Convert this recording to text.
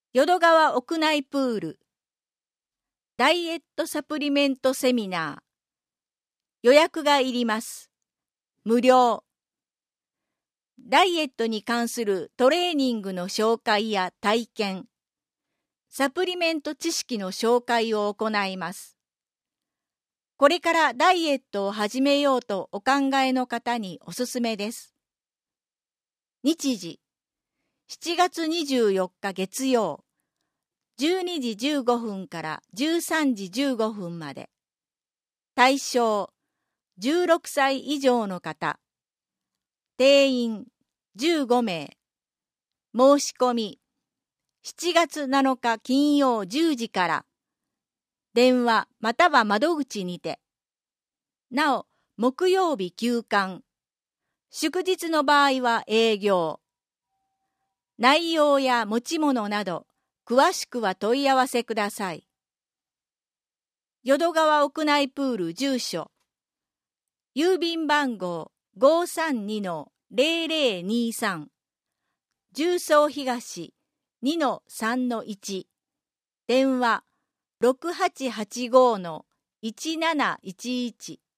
淀川屋内プールダイエットサプリメントセミナー予約がいります。無料。ダイエットに関するトレーニングの紹介や体験、サプリメント知識の紹介を行います。これからダイエットを始めようとお考えの方におすすめです。日時、7月24日月曜、12時15分から13時15分まで。対象、16歳以上の方。定員、15名。申し込み、7月7日金曜10時から。電話または窓口にて。なお、木曜日休館。祝日の場合は営業。内容や持ち物など、詳しくは問い合わせください。淀川屋内プール住所。郵便番号 532-0023。重曹東 2-3-1。電話 6885-1711。